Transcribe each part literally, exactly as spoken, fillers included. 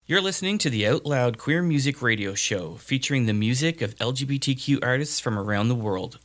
You're listening to the Out Loud Queer Music Radio Show, featuring the music of L G B T Q artists from around the world.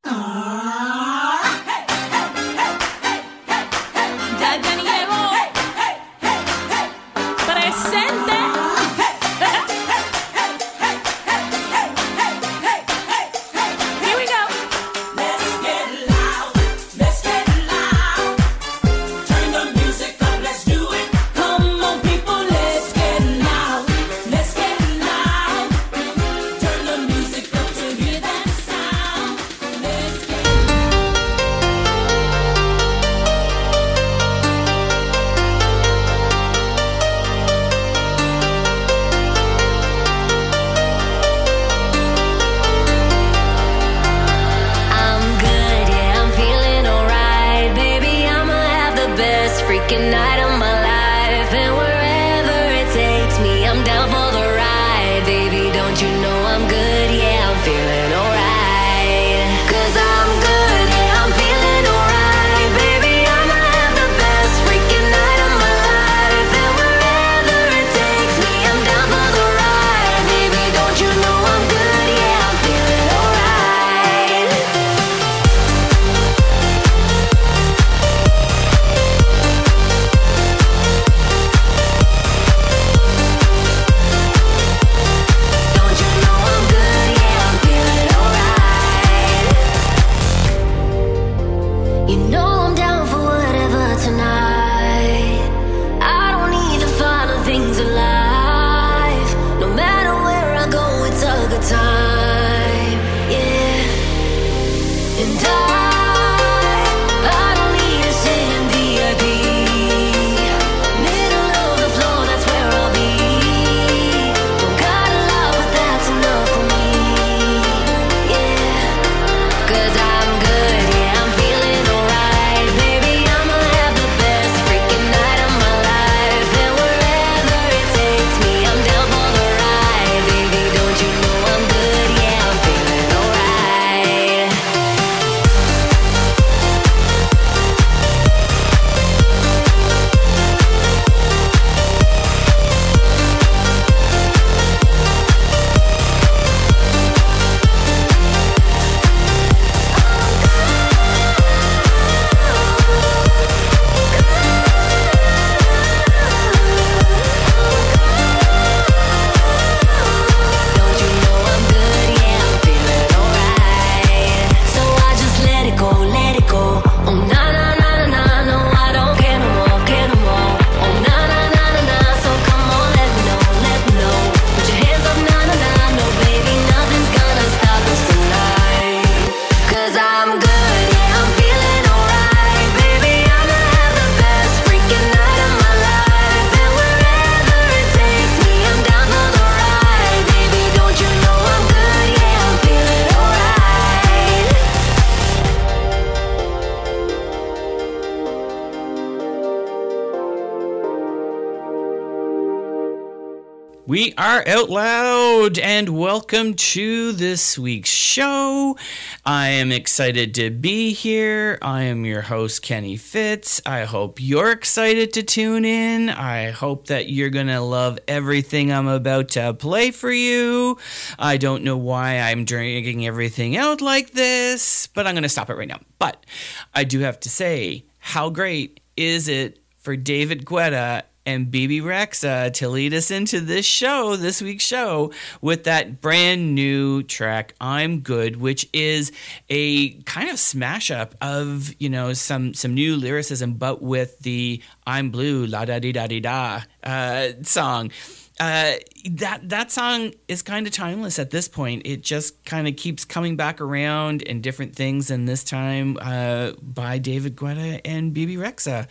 We are Out Loud, and welcome to this week's show. I am excited to be here. I am your host, Kenny Fitz. I hope you're excited to tune in. I hope that you're going to love everything I'm about to play for you. I don't know why I'm dragging everything out like this, but I'm going to stop it right now. But I do have to say, how great is it for David Guetta and Bebe Rexha to lead us into this show, this week's show, with that brand new track, I'm Good, which is a kind of smash up of, you know, some, some new lyricism, but with the I'm Blue, la da dee da dee da uh, song. Uh, that that song is kind of timeless at this point. It just kind of keeps coming back around in different things, and this time uh, by David Guetta and Bebe Rexha.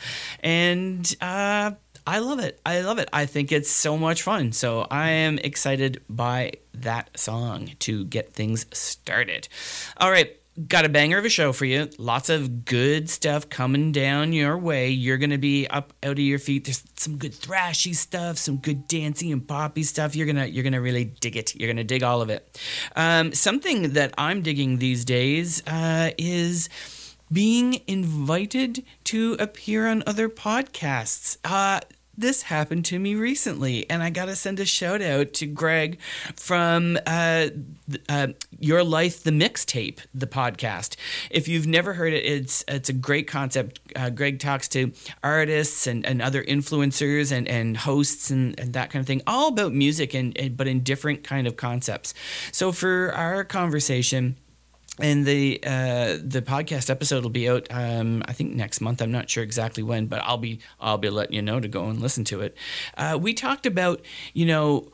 And uh I love it. I love it. I think it's so much fun. So I am excited by that song to get things started. All right. Got a banger of a show for you. Lots of good stuff coming down your way. You're going to be up out of your feet. There's some good thrashy stuff, some good dancey and poppy stuff. You're going to you're going to really dig it. You're going to dig all of it. Um, something that I'm digging these days uh, is being invited to appear on other podcasts. Uh this happened to me recently, and I got to send a shout out to Greg from uh, uh, Your Life, the Mixtape, the podcast. If you've never heard it, it's it's a great concept. Uh, Greg talks to artists and, and other influencers and, and hosts and, and that kind of thing, all about music, and, and but in different kind of concepts. So for our conversation, and the uh, the podcast episode will be out, um, I think next month. I'm not sure exactly when, but I'll be I'll be letting you know to go and listen to it. Uh, we talked about, you know,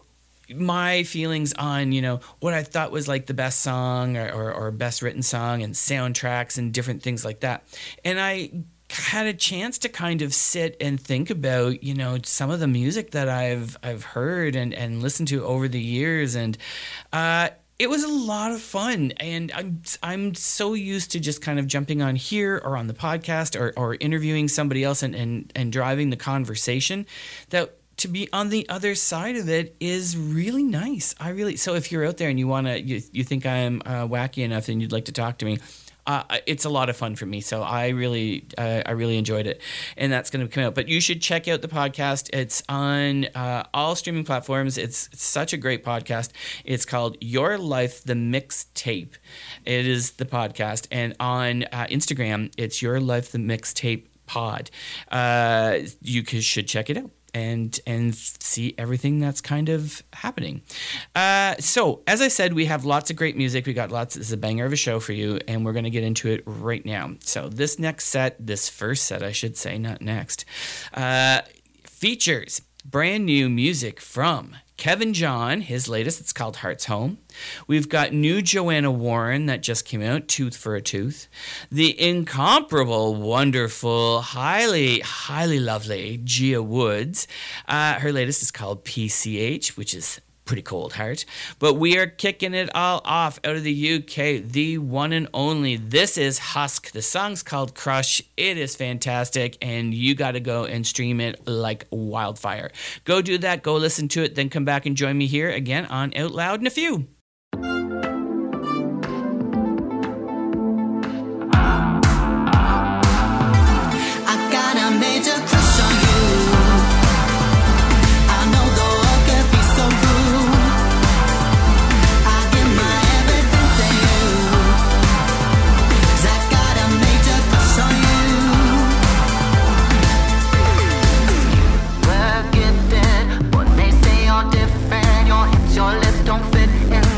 my feelings on, you know, what I thought was like the best song or, or, or best written song, and soundtracks and different things like that. And I had a chance to kind of sit and think about, you know, some of the music that I've I've heard and, and listened to over the years, and uh it was a lot of fun, and I'm I'm so used to just kind of jumping on here or on the podcast or, or interviewing somebody else and, and, and driving the conversation, that to be on the other side of it is really nice. I really so if you're out there and you wanna you you think I'm uh, wacky enough and you'd like to talk to me, Uh, it's a lot of fun for me, so I really, uh, I really enjoyed it, and that's going to come out. But you should check out the podcast. It's on uh, all streaming platforms. It's, it's such a great podcast. It's called Your Life, the Mixtape. It is the podcast, and on uh, Instagram, it's Your Life, the Mixtape Pod. Uh, you can, should check it out and and see everything that's kind of happening. Uh, so, as I said, we have lots of great music. We got lots. This is a banger of a show for you, and we're going to get into it right now. So, this next set, this first set, I should say, not next, uh, features brand new music from Kevin John, his latest. It's called Heart's Home. We've got new Joanna Warren that just came out, Tooth for a Tooth. The incomparable, wonderful, highly, highly lovely Gia Woods. Uh, her latest is called P C H, which is pretty cold heart. But we are kicking it all off out of the U K, the one and only. This is Husk. The song's called Crush. It is fantastic, and you got to go and stream it like wildfire. Go do that. Go listen to it. Then come back and join me here again on Out Loud in a few. Your lips don't fit in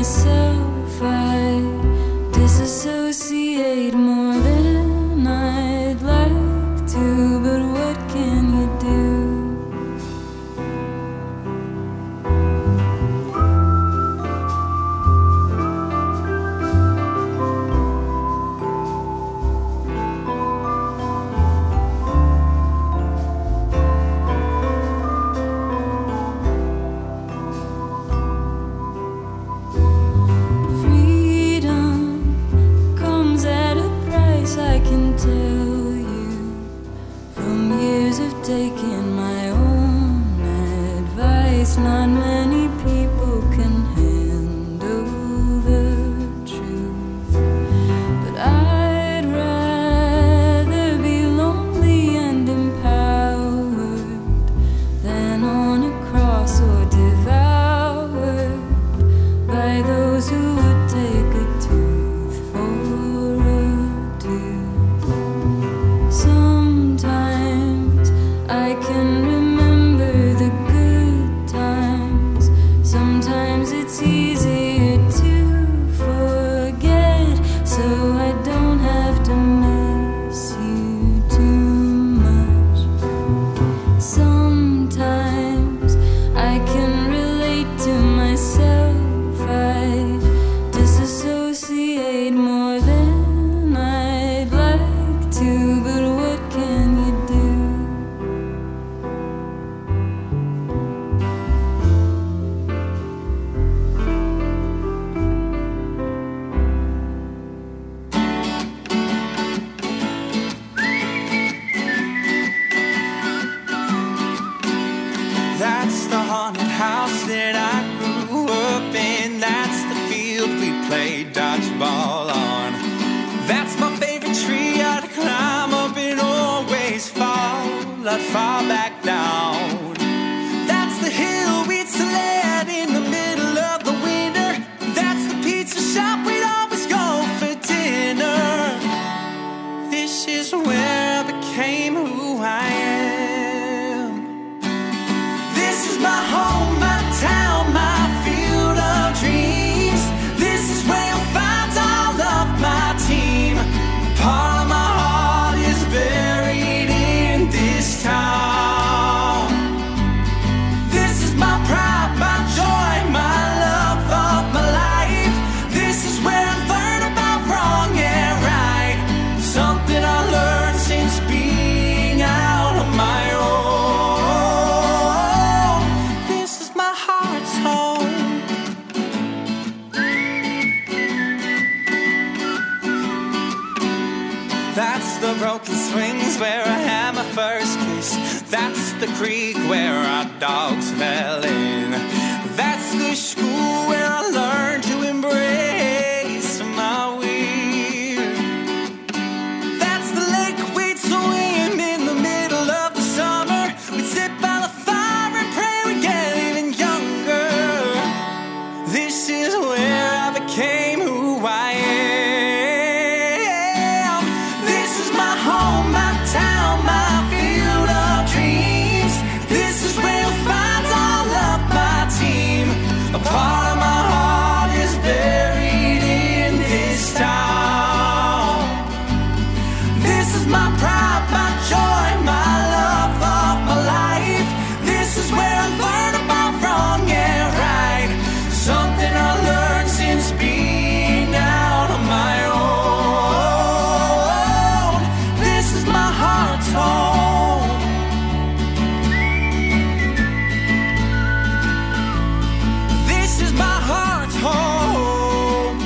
myself. I disassociate more than I'd like to, but what can you do? Taking my own advice, not many people can handle the truth, but I'd rather be lonely and empowered than on a cross or devoured by those who would take a tooth for a tooth. Sometimes I can remember the good times. Sometimes it's easier to forget, so I don't have to miss you too much. Sometimes I can relate to myself. I disassociate more than I'd like to, but what can you do? That's the haunted house that I grew up in. That's the field we played dodgeball on. That's my favorite tree I'd climb up and always fall. I'd fall back down. That's the hill we'd sled in the middle of the winter. That's the pizza shop we'd always go for dinner. This is where I became who I am. This is my home, my town, my field of dreams. This is where you'll find all of my team. Part of my heart is buried in this town. This is my pride, my joy, my love of my life. This is where I learn about wrong and right. Something I learned since being out on my own. This is my heart's home. That's the broken swings where I had my first kiss. That's the creek where our dogs fell in. That's the school where I learned to embrace my weird. That's the lake we'd swim in the middle of the summer. We'd sit by the fire and pray we'd get even younger. This is where I became who I am. This is my home, my town, my field of dreams. This is where you'll find all of my team. A part of my heart is buried in this town. This is my pride, my joy, my love of my life. This is where I learn about wrong and right. Something I learned since being out on my own. This is my heart's home. This is my heart's home.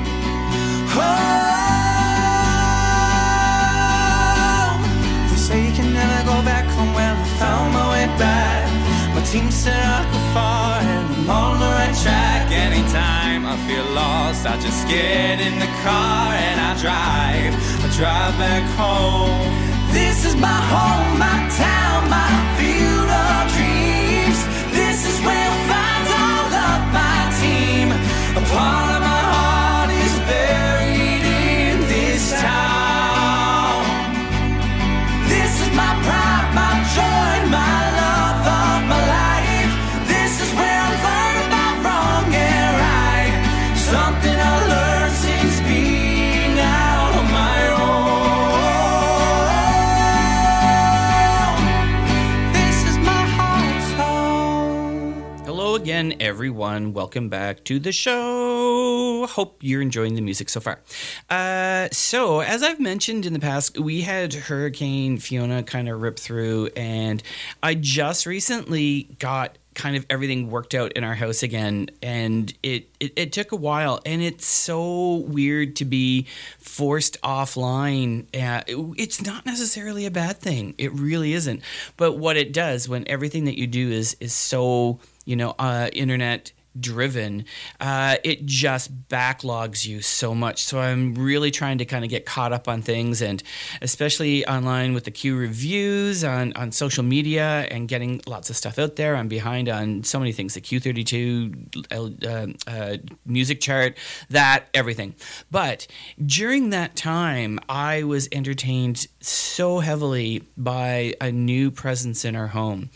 Home. They say you can never go back home. Well, I found my way back. My team said I go far and I'm on the right track. Anytime I feel lost, I just get in the car and I drive. I drive back home. This is my home, my town, my field of dreams. This is where you'll find all of my team. A part of my heart is buried in this town. This is my pride, my joy, my love of my life. This is where I learn about wrong and right. something I learned since being out on my own. This is my heart's home. Hello again, everyone. Welcome back to the show. Hope you're enjoying the music so far. Uh, so, as I've mentioned in the past, we had Hurricane Fiona kind of rip through, and I just recently got kind of everything worked out in our house again, and it, it, it took a while, and it's so weird to be forced offline. Uh, it, it's not necessarily a bad thing. It really isn't. But what it does when everything that you do is is so, you know, uh, internet driven, uh, it just backlogs you so much. So I'm really trying to kind of get caught up on things, and especially online with the Q reviews on, on social media and getting lots of stuff out there. I'm behind on so many things, the Q thirty-two uh, uh, music chart, that, everything. But during that time, I was entertained so heavily by a new presence in our home.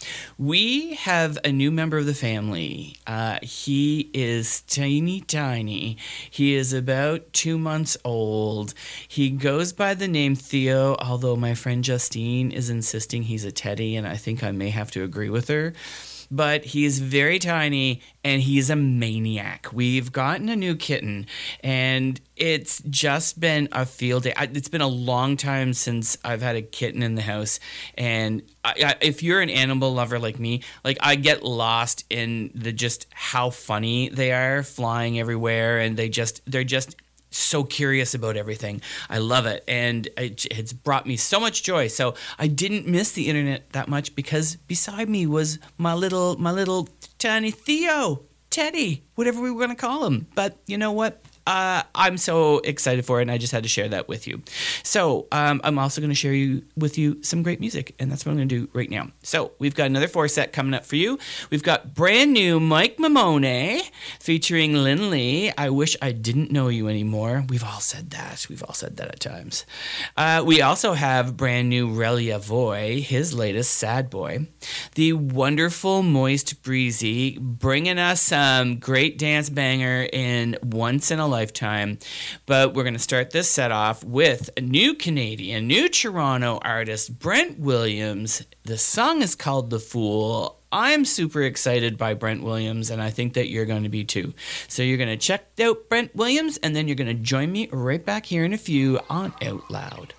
We have a new member of the family. Uh, he He is teeny tiny. He is about two months old. He goes by the name Theo, although my friend Justine is insisting he's a teddy, and I think I may have to agree with her. But he is very tiny, and he's a maniac. We've gotten a new kitten, and it's just been a field day. It's been a long time since I've had a kitten in the house, and I, I, if you're an animal lover like me, like I get lost in the just how funny they are, flying everywhere, and they just they're just so curious about everything. I love it, and it, it's brought me so much joy. So I didn't miss the internet that much because beside me was my little my little tiny Theo, Teddy, whatever we were going to call him. But you know what? Uh, I'm so excited for it, and I just had to share that with you. So um, I'm also going to share you with you some great music, and that's what I'm going to do right now. So we've got another four set coming up for you. We've got brand new Mike Mamone featuring Lynn Lee. I wish I didn't know you anymore. We've all said that. We've all said that at times. Uh, we also have brand new Relia Voy, his latest Sad Boy. The wonderful Moist Breezy, bringing us some great dance banger in Once in a Lifetime. But we're going to start this set off with a new Canadian, new Toronto artist, Brent Williams. The song is called The Fool. I'm super excited by Brent Williams, and I think that you're going to be too. So you're going to check out Brent Williams, and then you're going to join me right back here in a few on Out Loud.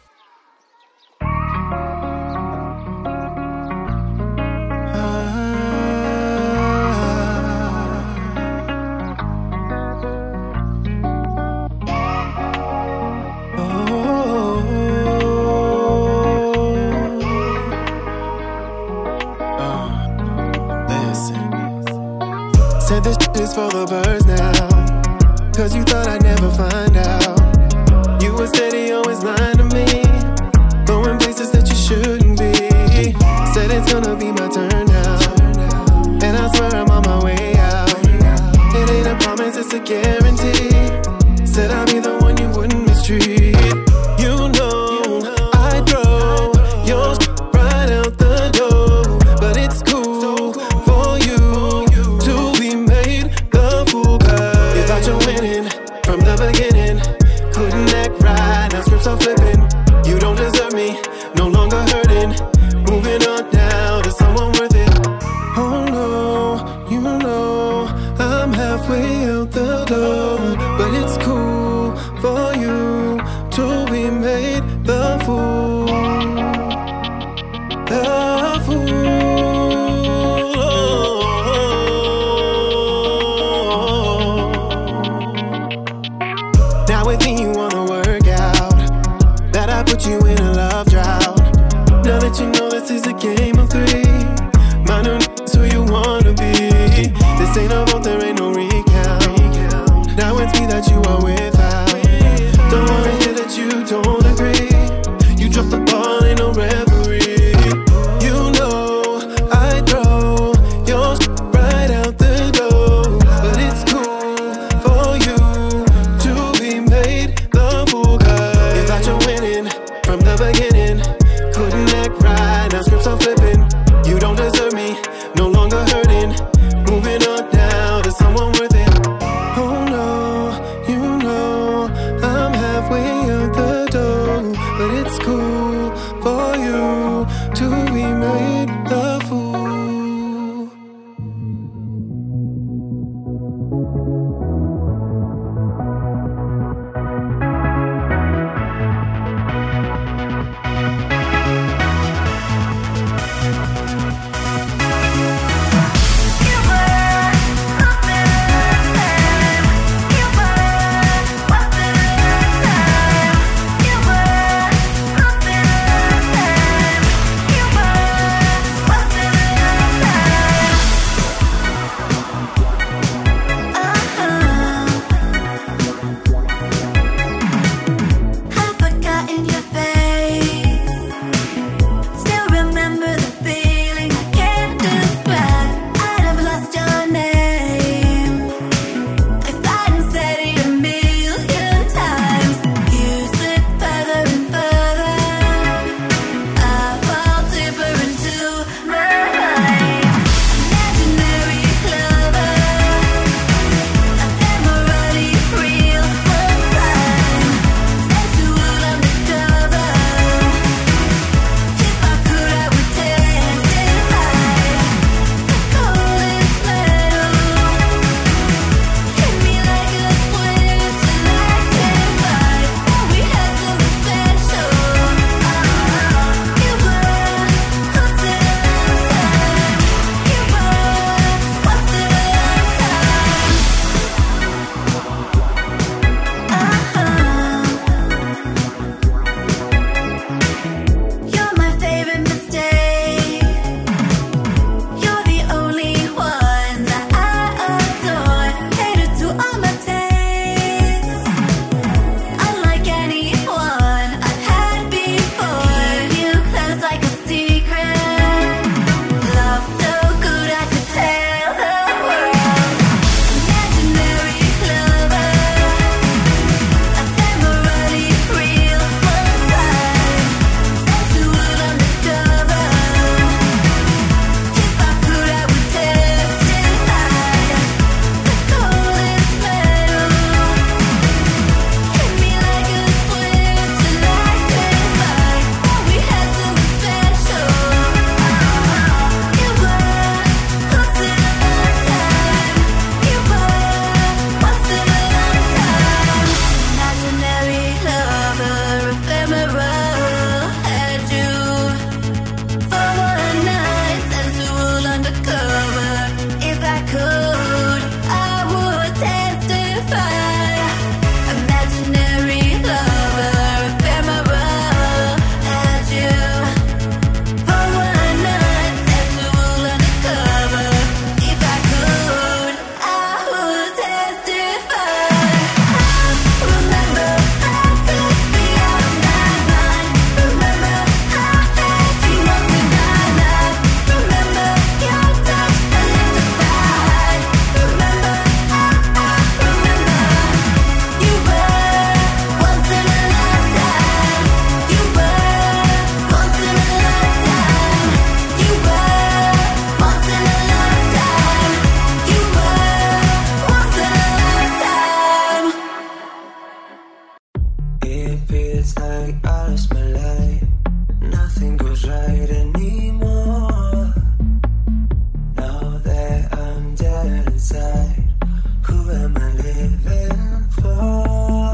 Said this shit is for the birds now, cause you thought I'd never find out. You were steady, always lying to me, going places that you shouldn't be. Said it's gonna be my turn now, and I swear I'm on my way out. It ain't a promise, it's a guarantee. Said I'll be the one you wouldn't mistreat. You know I throw your shit right out the door, but it's cool for you to be made the fool. Cause you thought you're winning from the beginning, couldn't act right, now scripts are flipping. You don't deserve me, no longer hurting, moving on now to someone worth it. Oh no, you know I'm halfway out the door, but it's cool for you to be made the fool. The fool. Now with me you wanna work out, that I put you in a love drought. Now that you know this is a game of three, my new is who you wanna be. This ain't a vote, there ain't no recount. Now it's me that you are without. Don't wanna hear that you don't agree. You dropped the ball, ain't no referee. You know I throw your shit right out the door, but it's cool for you to be made the fool. Cause you thought you're winning from the beginning, couldn't act right, now scripts are flipping. You don't deserve me, no longer hurting, moving on now to someone worth it. Oh no, it's like I lost my life. Nothing goes right anymore. Now that I'm dead inside, who am I living for?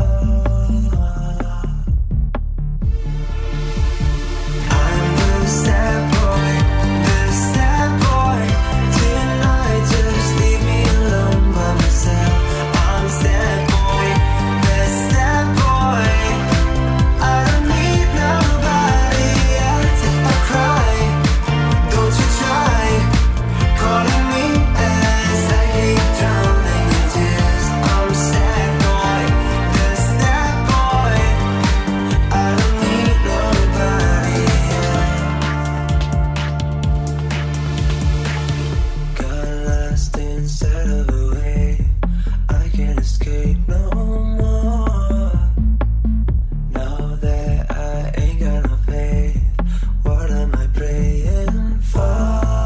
I'm the sad boy, the sad boy. Tonight just leave me alone by myself. I'm sad boy, the sad boy. I don't need nobody else. If I cry, don't you try calling me as I keep drowning in tears. I'm sad boy, the sad boy. I don't need nobody else. Got lost inside of a wave. I can't escape no more. Now that I ain't got no faith, what am I praying for?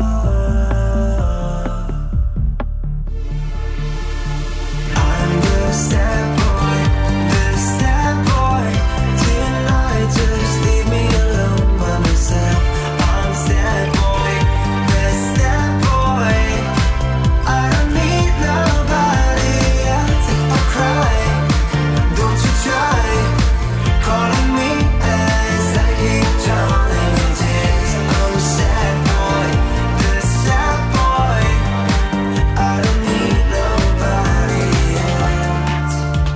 I'm the sad boy, the sad boy. Tonight just leave me alone by myself. I'm sad boy, the sad boy. I don't need nobody else. If I cry, don't you try calling me as I keep drowning in tears. I'm a sad boy, the sad boy. I don't need nobody else.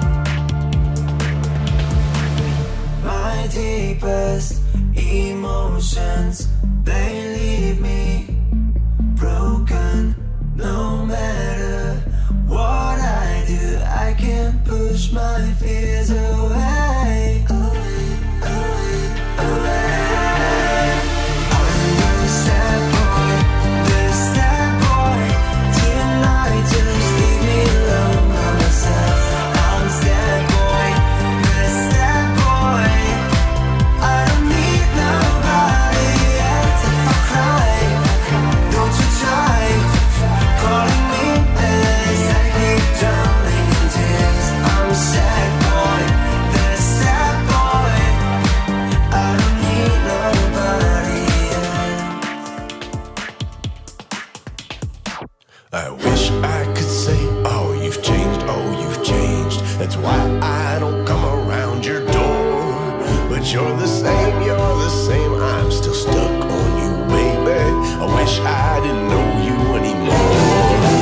My deepest emotions, they leave me broken. No matter what I do, I can't push my fears away. Away, away, away. I'm the sad boy, the sad boy. Tonight just leave me alone by myself. I'm sad boy, the sad boy. I don't need nobody else. If I cry, don't you try calling me as I keep drowning in tears. I'm a sad boy, the sad boy. I don't need nobody else. I wish I could say, oh, you've changed, oh, you've changed. That's why I don't come around your door. But you're the same, you're the same. I'm still stuck on you, baby. I wish I didn't know you anymore.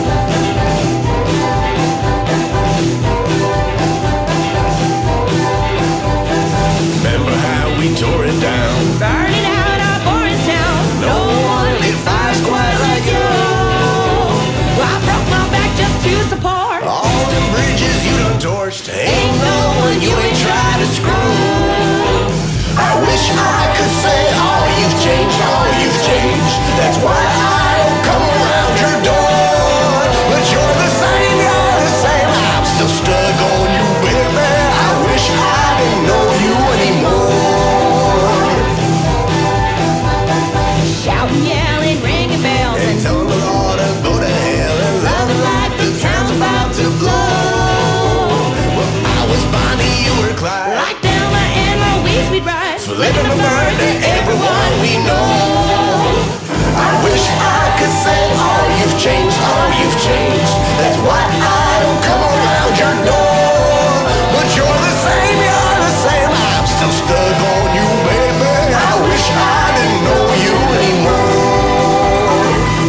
Remember how we tore it down? Burning out our boring town. No one lit fires quite like you. I broke my back just to support. All the bridges you done torched. Ain't no one you ain't tried to screw. I wish I could say, oh, you've changed, oh, you've changed. That's why I don't come around your door. But you're the same, you're the same. I'm still stuck on you, baby. I wish I didn't know you anymore. Shouting, yelling, ringing bells, And and telling the Lord to go to hell and loving like the town's about to blow. Well, I was Bonnie, you were Clyde. like Thelma and Louise, we'd ride. Flipping the bird to everyone we know. I wish I could say, oh, you've changed, oh, you've changed. That's why I don't come around your door. But you're the same, you're the same. I'm still stuck on you, baby. I wish I didn't know you anymore.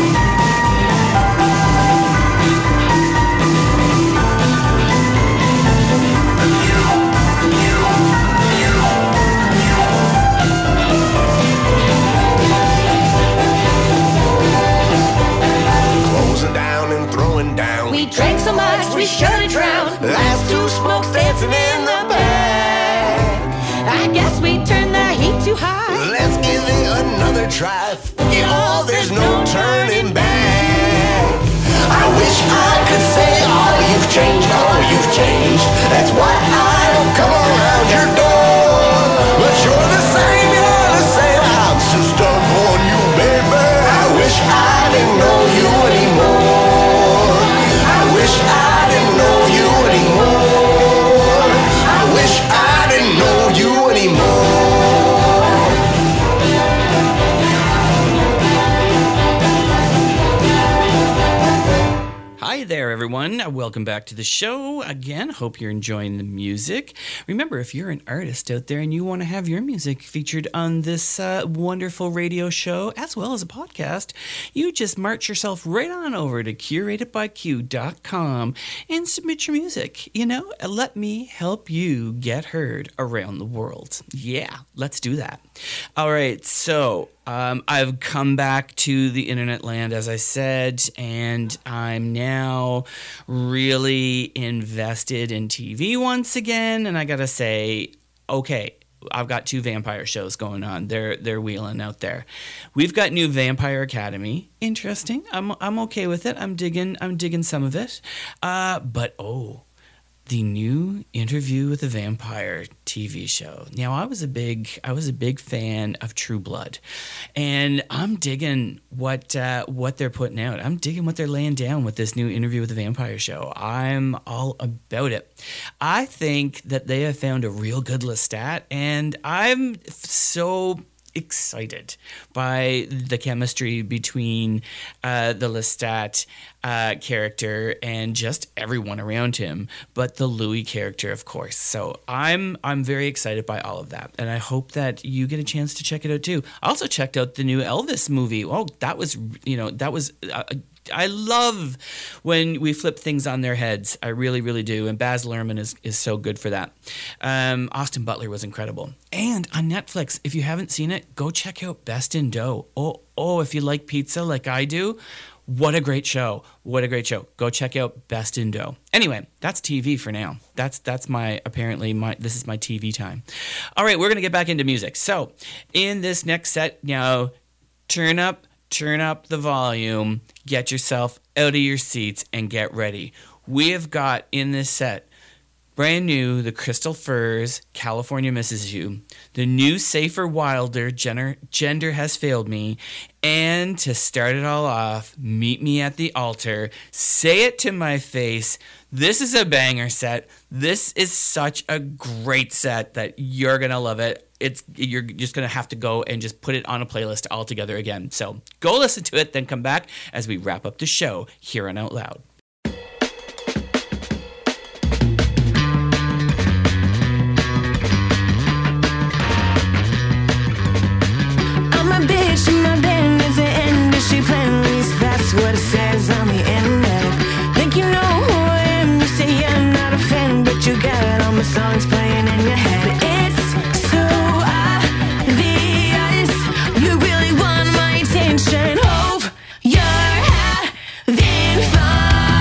Closing down and throwing down. We drank so much we should have drowned. Last two smokes dancing in the back. I guess we turned the heat too high. Let's give it another try. F- it all, there's no turning back. I wish I could say, oh, you've changed, oh, you've changed. That's why I don't come around your door. But you're the same, you're the same. I'm still stuck on you, baby. I wish I didn't know you anymore. I wish I didn't know you anymore. I wish I didn't know you anymore. Welcome back to the show. Again, hope you're enjoying the music. Remember, if you're an artist out there and you want to have your music featured on this uh, wonderful radio show, as well as a podcast, you just march yourself right on over to curate it by q dot com and submit your music. You know, let me help you get heard around the world. Yeah, let's do that. All right, so um, I've come back to the internet land, as I said, and I'm now really invested in T V once again. And I gotta say, okay, I've got two vampire shows going on. They're they're wheeling out there. We've got new Vampire Academy. Interesting. I'm I'm okay with it. I'm digging I'm digging some of it. Uh, but oh. The new Interview with a Vampire T V show. Now, I was a big, I was a big fan of True Blood, and I'm digging what uh, what they're putting out. I'm digging what they're laying down with this new Interview with a Vampire show. I'm all about it. I think that they have found a real good Lestat, and I'm so excited by the chemistry between uh, the Lestat uh, character and just everyone around him, but the Louis character, of course. So I'm I'm very excited by all of that, and I hope that you get a chance to check it out too. I also checked out the new Elvis movie. Oh, that was you know that was. Uh, I love when we flip things on their heads. I really, really do. And Baz Luhrmann is, is so good for that. Um, Austin Butler was incredible. And on Netflix, if you haven't seen it, go check out Best in Dough. Oh, oh, if you like pizza like I do, what a great show. What a great show. Go check out Best in Dough. Anyway, that's T V for now. That's that's my, apparently, my this is my T V time. All right, we're going to get back into music. So in this next set, now, turn up. Turn up the volume, get yourself out of your seats, and get ready. We have got in this set, brand new, the Crystal Furs, California Misses You, the new Safer Wilder, Gender, Gender Has Failed Me, and to start it all off, Meet Me at the Altar, Say It to My Face. This is a banger set. This is such a great set that you're going to love it. It's you're just going to have to go and just put it on a playlist altogether again. So go listen to it, then come back as we wrap up the show here on Out Loud. I'm a bitch and my band is an industry plan. At least that's what it says on the internet. Think you know who I am? You say you're not a fan, but you got all my songs playing in your head. It's so obvious you really want my attention. Hope you're having fun.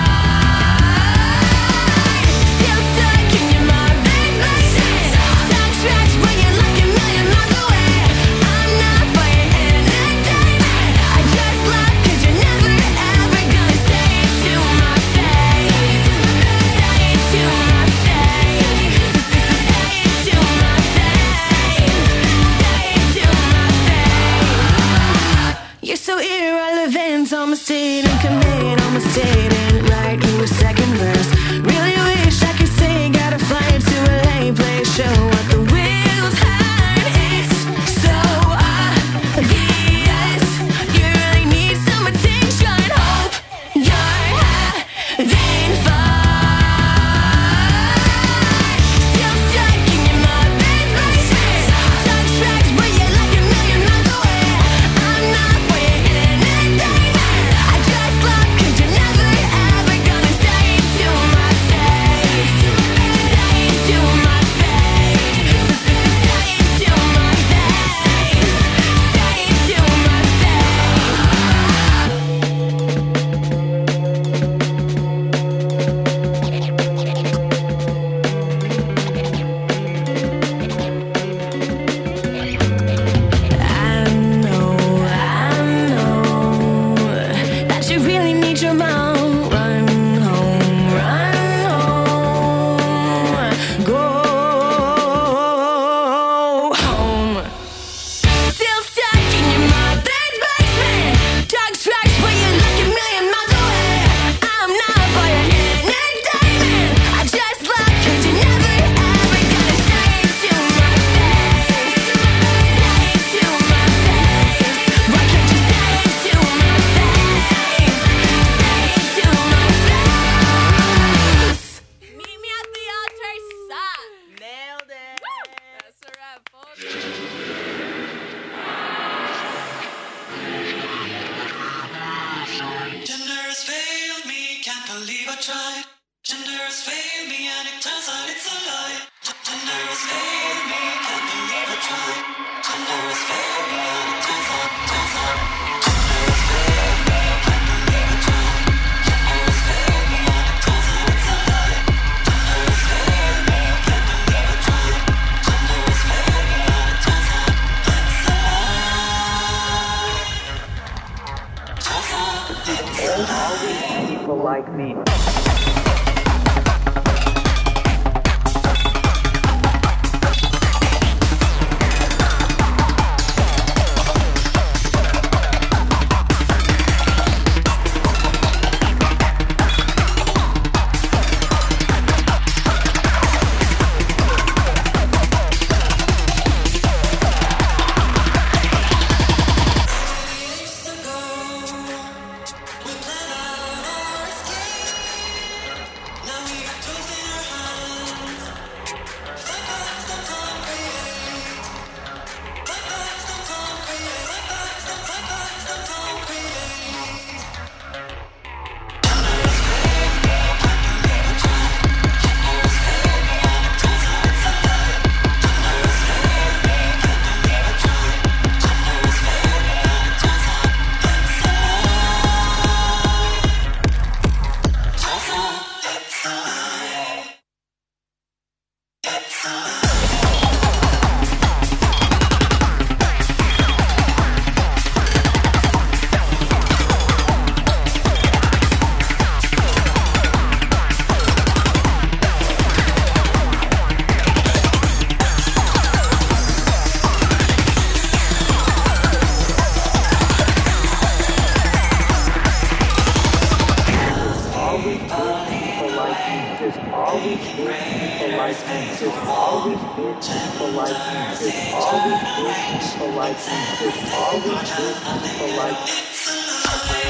It's always good people like you. It's always good people like you. It's always good people like you.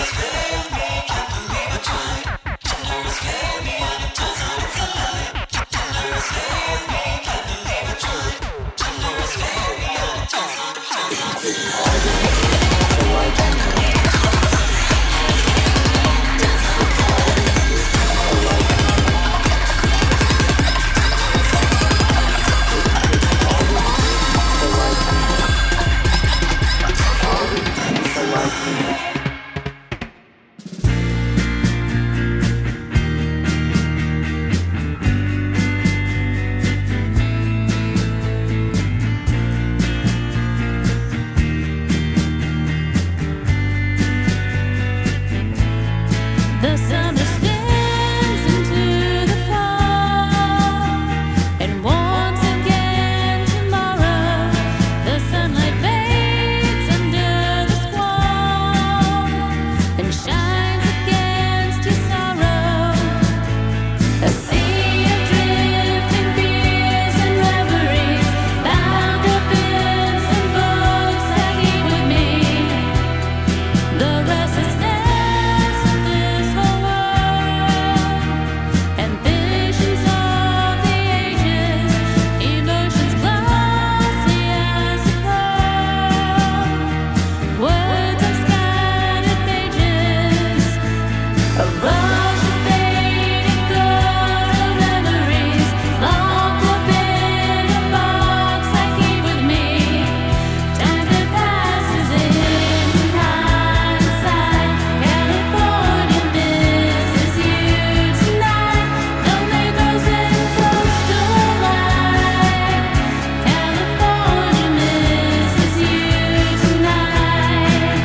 The sun descends into the fall, and once again tomorrow the sunlight fades under the squall and shines against your sorrow. A sea of drifting fears and reveries, bound up in some books I keep with me. The restlessness of this whole world and visions of the ages, emotions glossy as a pearl, words on scattered pages, a rush of fading thought memories, locked up in a box I keep with me. Time that passes in hindsight, California misses you tonight. Lonely girls in coastal light, California misses you tonight.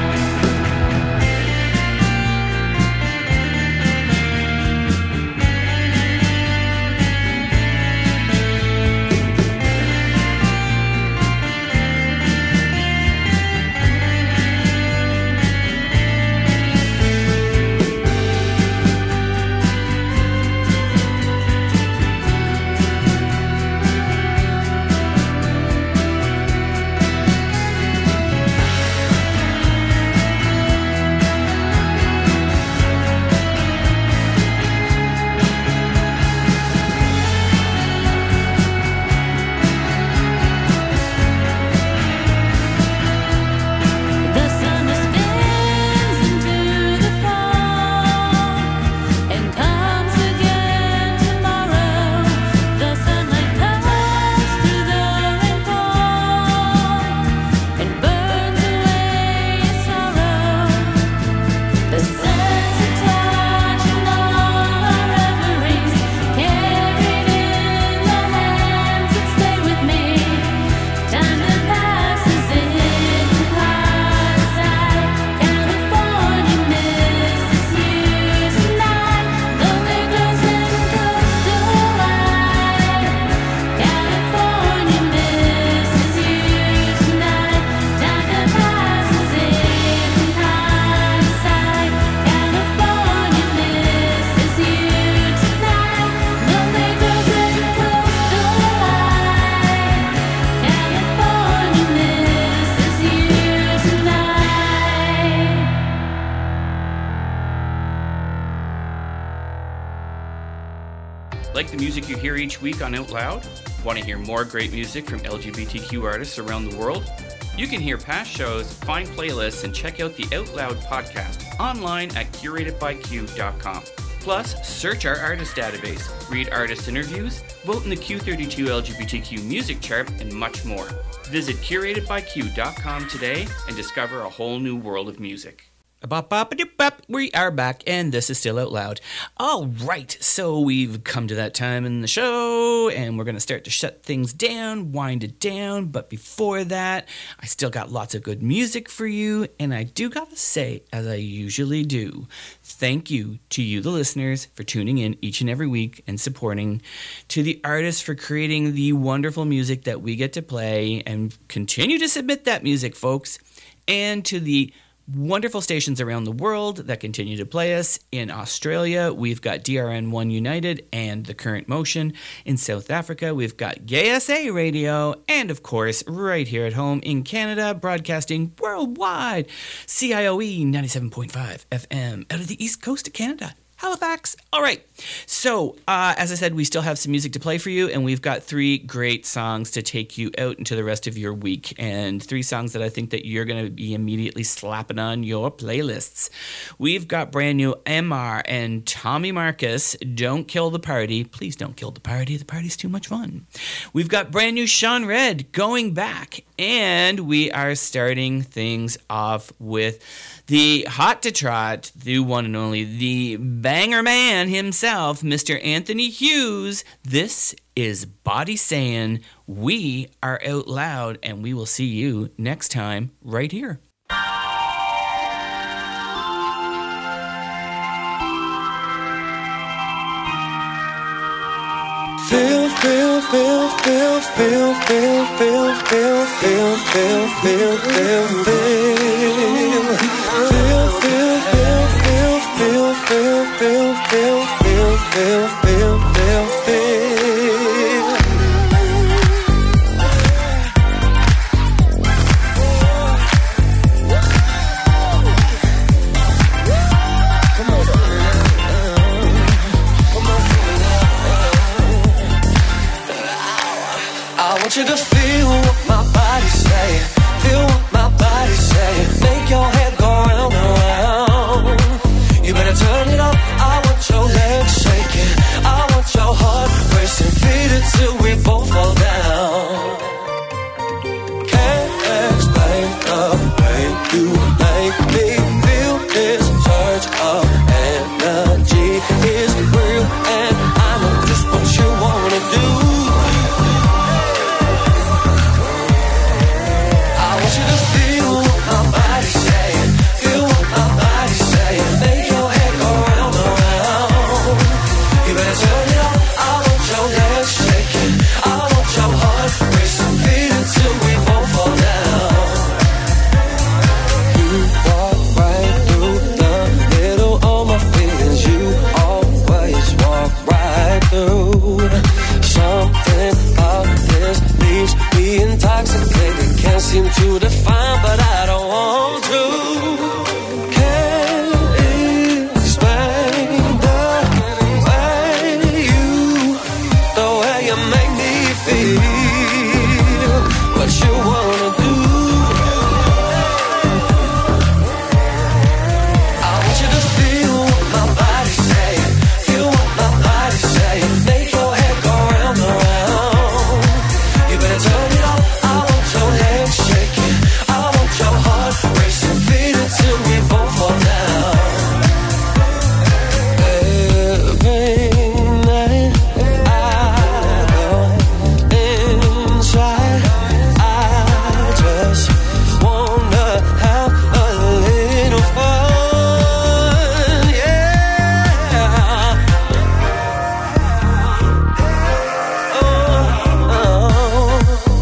The summer spins into the fall and comes again tomorrow. The sunlight cuts through the rainfall and burns away your sorrow. The sense of touch and all our reveries, carried in the hands that stay with me. Time that passes in hindsight, California misses you tonight. Lonely girls in coastal light, California misses you tonight. Time that passes in hindsight, California misses you tonight. Lonely girls in coastal light, California misses you tonight. Like the music you hear each week on Out Loud? Want to hear more great music from L G B T Q artists around the world? You can hear past shows, find playlists, and check out the Out Loud podcast online at curated by q dot com. Plus, search our artist database, read artist interviews, vote in the Q thirty-two L G B T Q music chart, and much more. Visit curated by q dot com today and discover a whole new world of music. Bop, bop, doop, bop. We are back, and this is Still Out Loud. All right, so we've come to that time in the show, and we're going to start to shut things down, wind it down. But before that, I still got lots of good music for you, and I do got to say, as I usually do, thank you to you, the listeners, for tuning in each and every week and supporting, to the artists for creating the wonderful music that we get to play and continue to submit that music, folks, and to the wonderful stations around the world that continue to play us. In Australia, we've got D R N one United and The Current Motion. In South Africa, we've got Gay S A Radio. And of course, right here at home in Canada, broadcasting worldwide, C I O E ninety-seven point five F M out of the east coast of Canada. Halifax. All right. So, uh, as I said, we still have some music to play for you, and we've got three great songs to take you out into the rest of your week, and three songs that I think that you're going to be immediately slapping on your playlists. We've got brand new M R and Tommy Marcus, Don't Kill the Party. Please don't kill the party. The party's too much fun. We've got brand new Sean Red, Going Back, and we are starting things off with the hot to trot, the one and only, the banger man himself, Mister Anthony Hughes. This is Body Saying. We are Out Loud, and we will see you next time right here. Feel, feel, feel, feel, feel, feel, feel, feel, feel, feel, feel, feel, feel. Feel, feel, feel, feel, feel, feel, feel, feel, feel, feel, feel, feel, feel. Come on, come on. I want you to feel what my body's saying. Feel what my body's saying. Make your head go round and round. You better turn it up. I want your legs shaking. I want your heart racing. Feed it till we both fall down. Can't explain the way you make me feel. This surge of energy is real, and I know just what you wanna do. Seem to define, but I don't want to. Can't explain the way you, the way you make me feel. What you wanna do? I want you to feel what my body's saying. Feel what my body's saying. Make your head go round and round. You better turn it up. I want your legs shaking. I want your heart racing. Feed it till we both fall down. Every night I go inside. I just wanna have a little fun. Yeah. Oh, oh.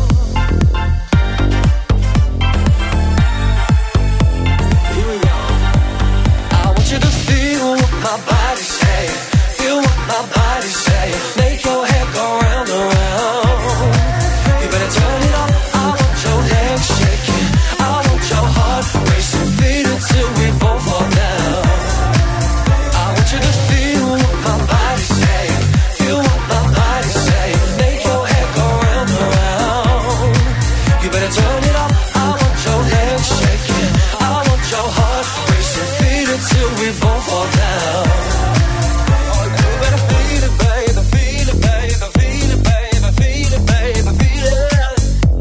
I want you to feel what my body's saying. Feel what my body's saying. Make your head go round and round. You better turn it up. I want your legs shaking. I want your heart racing. Feed it till we both fall down. I want you to feel what my body's saying. Feel what my body's saying. Make your head go round and round. You better turn it up. I want your legs shaking. I want your heart racing. Feed it till we both fall down. Oh, you better feel it, baby. Feel it, baby. Feel it, baby. Feel it, baby. Feel it.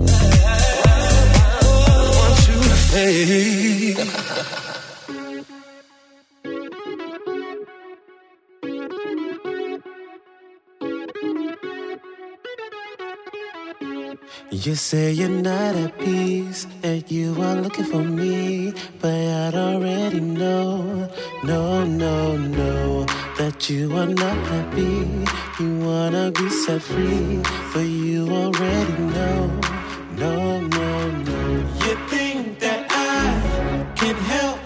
I want you to feel. You say you're not at peace and you are looking for me, but I already know, no, no, no, that you are not happy. You wanna be set free, but you already know, no, no, no. You think that I can help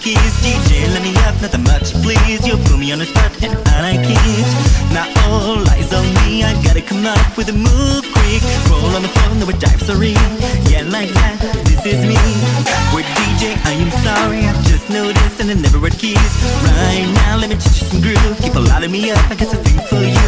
keys. D J, let me up, nothing much, please. You put me on the spot and I like it. Now all eyes on me, I gotta come up with a move quick. Roll on the phone, no dive, sorry. Yeah, like that, this is me. With D J, I am sorry, I just noticed and I never read keys. Right now, let me teach you some groove. Keep a lot of me up, I got something for you.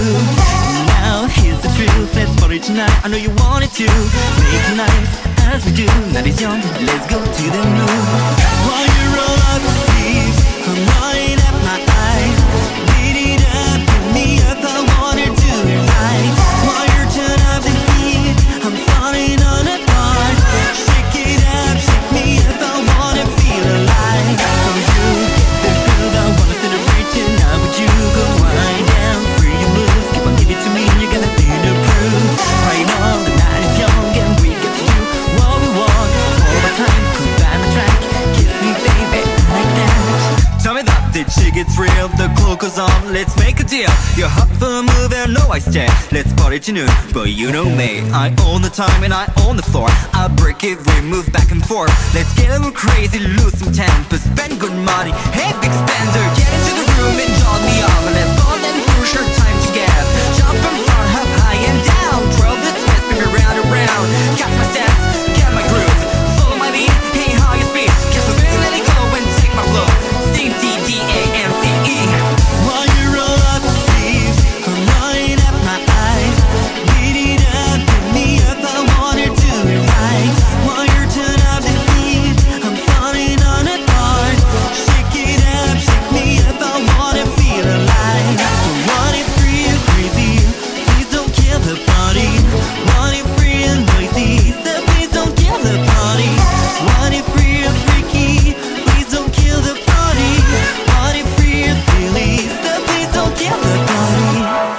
Now, here's the truth, let's party tonight. I know you wanted to make it nice as we do. Night is young, let's go to the moon. While you roll up the sleeves, I'm lighting up my eyes. Beat it up, pick me up, I wanna do it right. While you're turn up the heat, I'm falling on a part. Shake it up, shake me up, I wanna feel alive. So you get the groove, I wanna celebrate you. Now would you go wind down, free your moves. Keep on giving to me, you got nothing to prove. Right on, the night is young and we get to do what we want. All the time, cool down the track. Kiss me, baby, like that. Tell me that the chick gets real, the clock goes on, let's make a deal. You're hot for a move and no I stay. Let's party to noon, but you know me, I own the time and I own the floor. I break it, we move back and forth. Let's get a little crazy, lose some temper, spend good money. Hey big spender, get into the room and join me off. Let's ball and push our time together. Jump from far, up high and down. Twirl this fast, spin me round and round. Catch my steps, get my groove. Follow my beat, hey how you speed. Catch the feeling, let it go and take my flow. C D D A M C E. While you roll up the sleeves, I'm lighting up my eyes. Beat it up, pick me up, I wanna do it right. While you're turn up the heat, I'm falling on a part. Shake it up, shake me up, I wanna feel alive. So what if real crazy? Please don't kill the party. What if real noisy? So please don't kill the party. What if real freaky? Please don't kill the party. What if real silly? So please don't kill the party.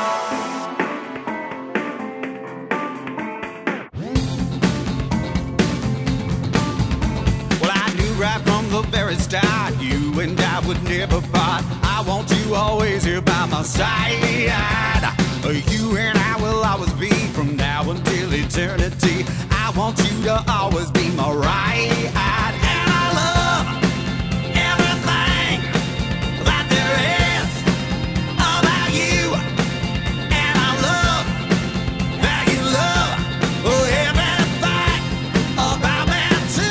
Well, I knew right from the very start you and I would never part. I want you always here by my side. You and I will always be from now until eternity. I want you to always be my right. And I love everything that there is about you. And I love that you love everything about me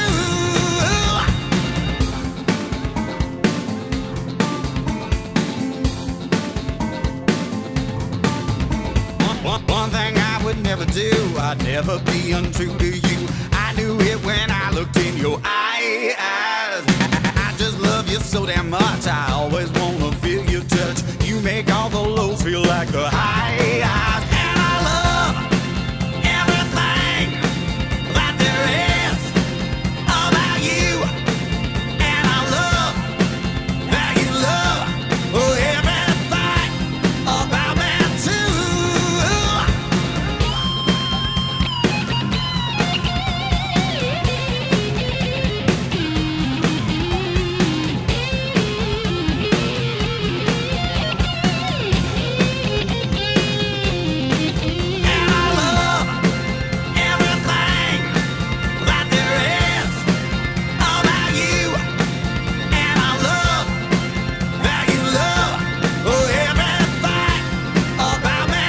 too. One, one thing I would never do, I'd never be untrue to you. I knew it when I looked in your eyes. I just love you so damn much, I always wanna feel your touch. You make all the lows feel like the highs. And I love everything that there is about you. And I love that you love everything about me too. And I love everything that there is about you. And I love that you love everything about me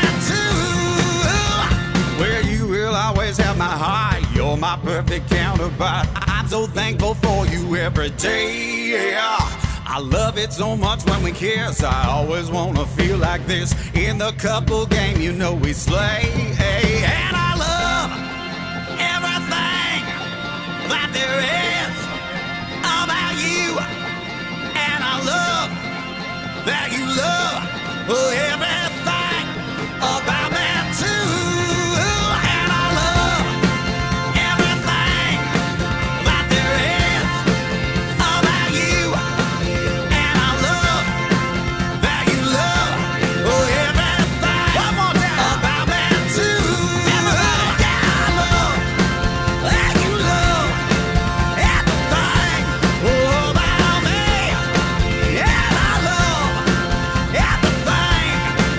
too. Where you will always have my heart, you're my perfect counterpart. I'm so thankful for you every day. Yeah. I love it so much when we kiss. I always wanna feel like this. In the couple game, you know we slay. And I love everything that there is about you. And I love that you love everything about me too. And I love everything that there is about you. And I love that you love everything. One more time. About me too. Everybody. Yeah, I love that you love everything about me. Yeah, I love everything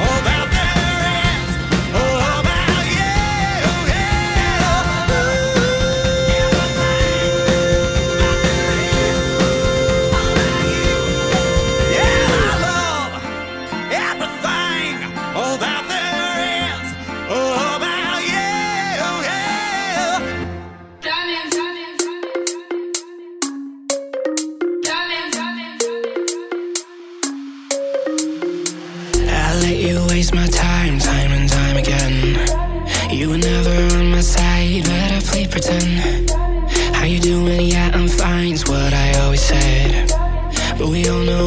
We all know